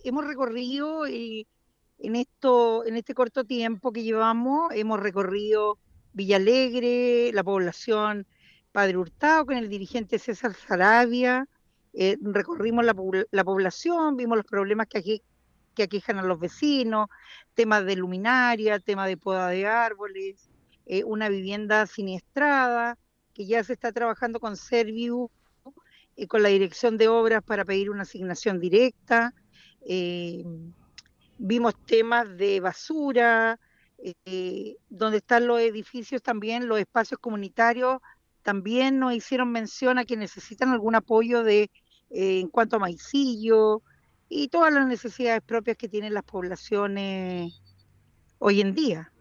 hemos recorrido en este corto tiempo que llevamos, hemos recorrido Villa Alegre, la población Padre Hurtado con el dirigente César Saravia, recorrimos la población, vimos los problemas que aquejan a los vecinos, temas de luminaria, tema de poda de árboles, una vivienda siniestrada, que ya se está trabajando con Serviu, con la dirección de obras para pedir una asignación directa. eh, Vimos temas de basura, donde están los edificios también, los espacios comunitarios, también nos hicieron mención a que necesitan algún apoyo en cuanto a maicillo y todas las necesidades propias que tienen las poblaciones hoy en día.